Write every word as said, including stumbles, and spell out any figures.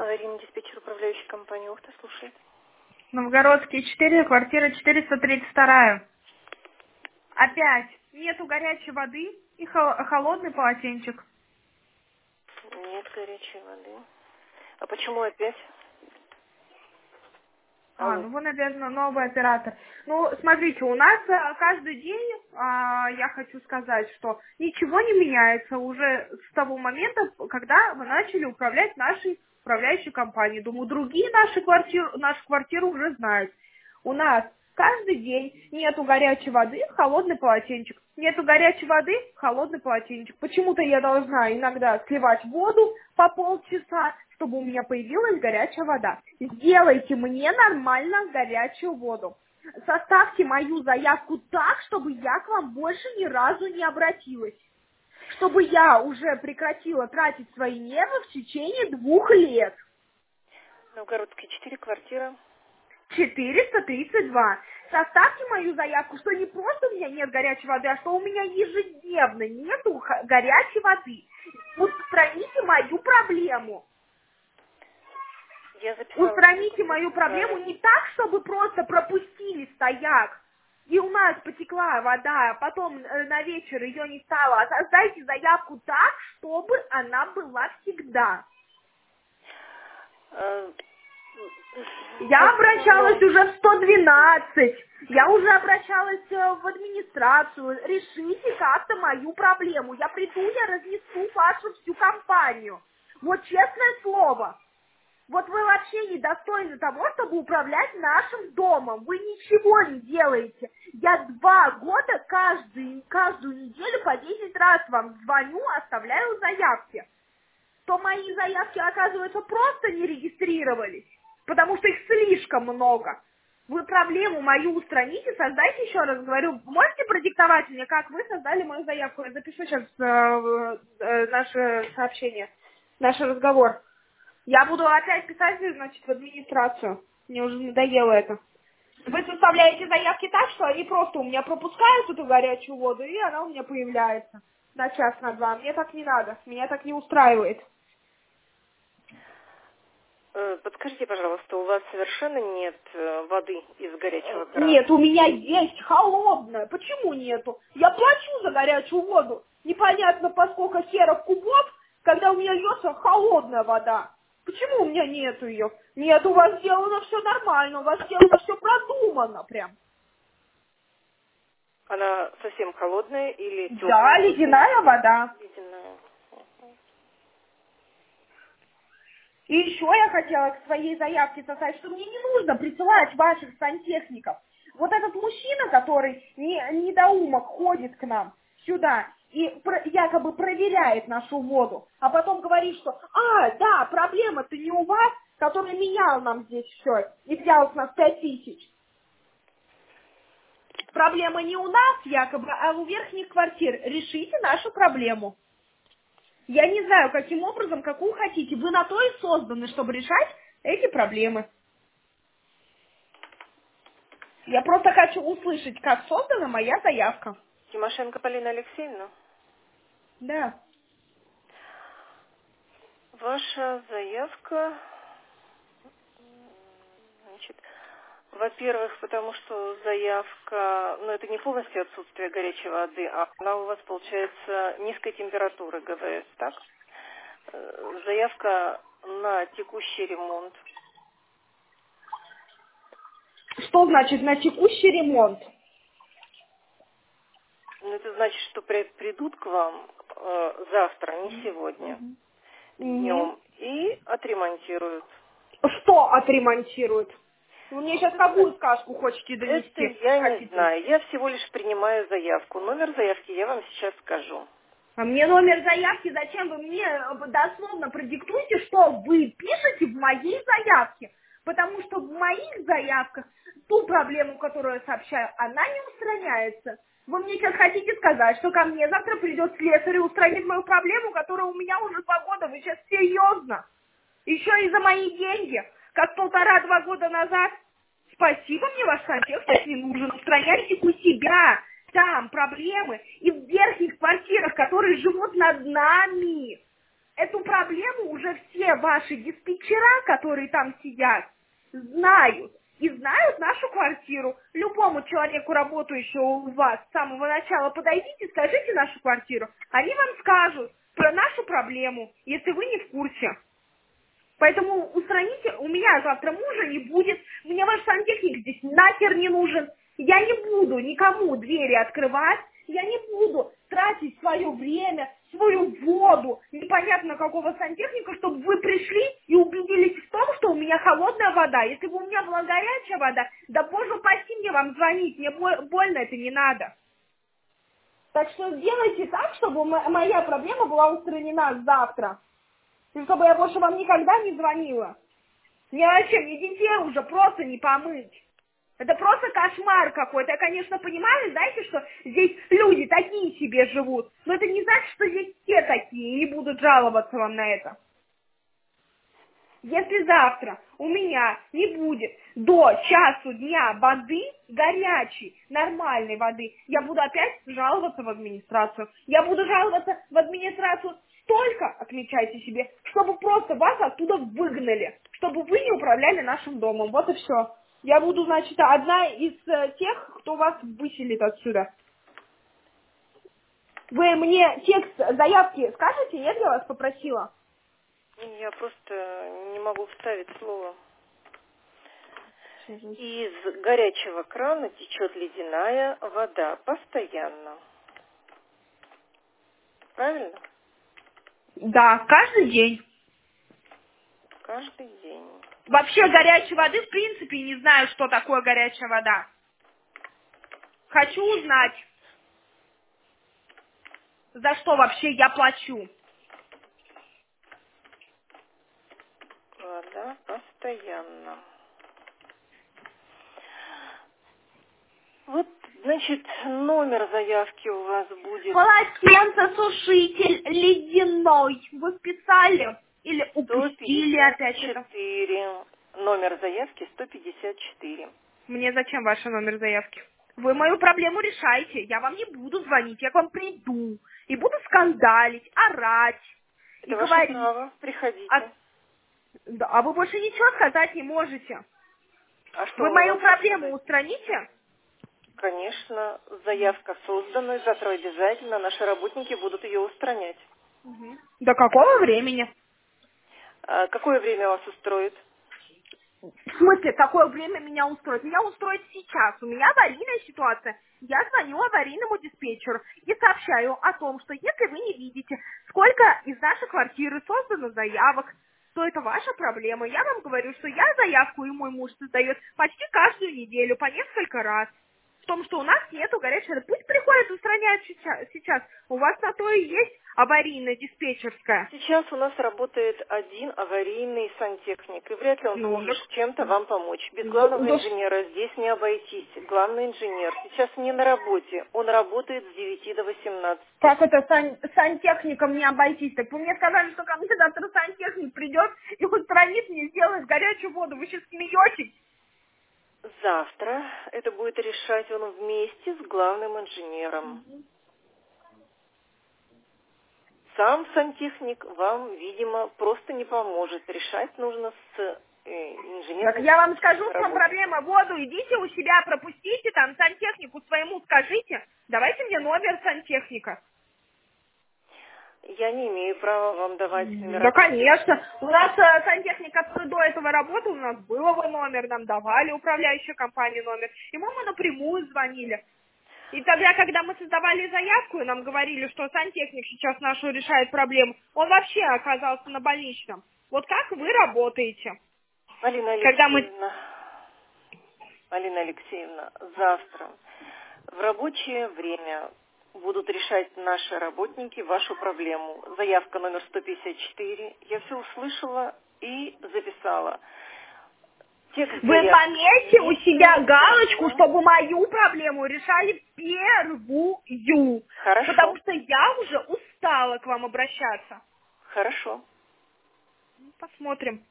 Аварийный диспетчер управляющей компании «Ухта» слушает. Новгородский четыре, квартира четыреста тридцать два. Опять нету горячей воды и хол- холодный полотенчик. Нет горячей воды. А почему опять? А, Алло. ну вы, наверное, новый оператор. Ну, смотрите, у нас а, каждый день, а, я хочу сказать, что ничего не меняется уже с того момента, когда вы начали управлять нашей управляющей компанией. Думаю, другие наши квартиры, нашу квартиру уже знают. У нас каждый день нету горячей воды, холодный полотенчик. Нету горячей воды, холодный полотенчик. Почему-то я должна иногда сливать воду по полчаса, чтобы у меня появилась горячая вода. Сделайте мне нормально горячую воду. Составьте мою заявку так, чтобы я к вам больше ни разу не обратилась. Чтобы я уже прекратила тратить свои нервы в течение двух лет. Новгородский четыре, квартира. четыреста тридцать два. Составьте мою заявку, что не просто у меня нет горячей воды, а что у меня ежедневно нету х- горячей воды. Устраните мою проблему. Я записала. Устраните мою проблему не так, чтобы просто пропустили стояк, и у нас потекла вода, а потом э, на вечер ее не стало. А создайте заявку так, чтобы она была всегда. Э, Я обращалась уже в сто двенадцать, я уже обращалась э, в администрацию. Решите как-то мою проблему. Я приду, я разнесу вашу всю компанию. Вот честное слово. Вот вы вообще недостойны того, чтобы управлять нашим домом. Вы ничего не делаете. Я два года каждый, каждую неделю по десять раз вам звоню, оставляю заявки. То мои заявки, оказывается, просто не регистрировались, потому что их слишком много. Вы проблему мою устраните, создайте, еще раз говорю, можете продиктовать мне, как вы создали мою заявку? Я запишу сейчас э, э, наше сообщение, наш разговор. Я буду опять писать, значит, в администрацию. Мне уже надоело это. Вы составляете заявки так, что они просто у меня пропускают эту горячую воду, и она у меня появляется на час, на два. Мне так не надо, меня так не устраивает. э, Подскажите, пожалуйста, у вас совершенно нет э, воды из горячего крана? Нет, у меня есть холодная. Почему нету? Я плачу за горячую воду. Непонятно, по сколько херов кубов, когда у меня льется холодная вода. Почему у меня нету ее? Нет, у вас сделано все нормально, у вас сделано все продумано прям. Она совсем холодная или теплая? Да, ледяная вода. Ледяная. И еще я хотела к своей заявке сказать, что мне не нужно присылать ваших сантехников. Вот этот мужчина, который не, недоумок ходит к нам сюда и про- якобы проверяет нашу воду, а потом говорит, что «А, да, проблема-то не у вас», который менял нам здесь все и взял с нас пять тысяч. Проблема не у нас якобы, а у верхних квартир. Решите нашу проблему. Я не знаю, каким образом, какую хотите. Вы на то и созданы, чтобы решать эти проблемы. Я просто хочу услышать, как создана моя заявка. Тимошенко Полина Алексеевна, Да. ваша заявка, значит, во-первых, потому что заявка, ну это не полностью отсутствие горячей воды, а она у вас получается низкой температуры, говорят, так? Э, Заявка на текущий ремонт. Что значит на текущий ремонт? Ну это значит, что при- придут к вам э, завтра, не сегодня, Угу. днем, и отремонтируют. Что отремонтируют? Вы мне сейчас Это, какую сказку хотите это донести? я не Хотите? знаю. Я всего лишь принимаю заявку. Номер заявки я вам сейчас скажу. А мне номер заявки, зачем вы мне э, дословно продиктуйте, что вы пишете в моей заявке? Потому что в моих заявках ту проблему, которую я сообщаю, она не устраняется. Вы мне сейчас хотите сказать, что ко мне завтра придет слесарь и устранит мою проблему, которая у меня уже два года, вы сейчас серьезно? Еще и за мои деньги, как полтора-два года назад? Спасибо, мне ваш сантехник не нужен. Устраняйте у себя там проблемы и в верхних квартирах, которые живут над нами. эту проблему уже все ваши диспетчера, которые там сидят, знают. И знают нашу квартиру. Любому человеку, работающему у вас с самого начала, подойдите, скажите нашу квартиру. Они вам скажут про нашу проблему, если вы не в курсе. Поэтому устраните, у меня завтра мужа не будет, мне ваш сантехник здесь нахер не нужен. Я не буду никому двери открывать, я не буду тратить свое время, свою воду, непонятно какого сантехника, чтобы вы пришли и убедились в том, что у меня холодная вода. Если бы у меня была горячая вода, да боже упаси мне вам звонить, мне больно это не надо. Так что сделайте так, чтобы моя проблема была устранена завтра. И чтобы я больше вам никогда не звонила. Мне вообще, мне детей уже просто не помыть. Это просто кошмар какой-то. Я, конечно, понимаю, знаете, что здесь люди такие себе живут. Но это не значит, что здесь все такие и будут жаловаться вам на это. Если завтра у меня не будет до часу дня воды, горячей, нормальной воды, я буду опять жаловаться в администрацию. Я буду жаловаться в администрацию столько, отмечайте себе, чтобы просто вас оттуда выгнали, чтобы вы не управляли нашим домом. Вот и все. Я буду, значит, одна из э, тех, кто вас выселит отсюда. Вы мне текст заявки скажете? Нет, я вас попросила. Я просто не могу вставить слово. Из горячего крана течет ледяная вода постоянно. Правильно? Да, каждый день. Каждый день. Вообще горячей воды в принципе не знаю, что такое горячая вода. Хочу узнать, за что вообще я плачу. Вода постоянно. Вот, значит, номер заявки у вас будет... Полотенцесушитель ледяной. Вы списали или упустили опять это? сто пятьдесят четыре. Номер заявки сто пятьдесят четыре. Мне зачем ваш номер заявки? Вы мою проблему решаете. Я вам не буду звонить, я к вам приду. И буду скандалить, орать. Это и ваше говорить. право. Приходите. А... Да, а вы больше ничего сказать не можете. А что Вы вы мою можете проблему сказать? устраните? Конечно, заявка создана, завтра обязательно наши работники будут ее устранять. Угу. До какого времени? А какое время вас устроит? В смысле, какое время меня устроит? Меня устроит сейчас. У меня аварийная ситуация. Я звоню аварийному диспетчеру и сообщаю о том, что если вы не видите, сколько из нашей квартиры создано заявок, то это ваша проблема. Я вам говорю, что я заявку и мой муж создает почти каждую неделю, по несколько раз. В том, что у нас нету горячей воды. Пусть приходят устранять сейчас. сейчас. У вас на то и есть аварийная диспетчерская. Сейчас у нас работает один аварийный сантехник, и вряд ли он Ну, сможет так- чем-то вам помочь. Без главного Да- инженера здесь не обойтись. Главный инженер сейчас не на работе, он работает с девяти до восемнадцати. Как это сан- сантехником не обойтись? Так вы мне сказали, что ко мне завтра сантехник придет и устранит мне, сделает горячую воду. Вы сейчас смеетесь? Завтра это будет решать он вместе с главным инженером. Сам сантехник вам, видимо, просто не поможет. Решать нужно с э, инженером. Так я вам скажу, в чем работы. проблема. Воду идите у себя, пропустите, там сантехнику своему скажите. Давайте мне номер сантехника. Я не имею права вам давать номера. Да, конечно. У нас э, сантехник, который до этого работал, у нас был его номер, нам давали управляющая компания номер. Ему мы напрямую звонили. И тогда, когда мы создавали заявку, и нам говорили, что сантехник сейчас нашу решает проблему, он вообще оказался на больничном. Вот как вы работаете? Алина Когда мы... Алексеевна, Алина Алексеевна, завтра в рабочее время будут решать наши работники вашу проблему. Заявка номер сто пятьдесят четыре. Я все услышала и записала. Текст Вы заявки пометьте у есть, себя галочку, написано. чтобы мою проблему решали первую. Хорошо. Потому что я уже устала к вам обращаться. Хорошо. Посмотрим.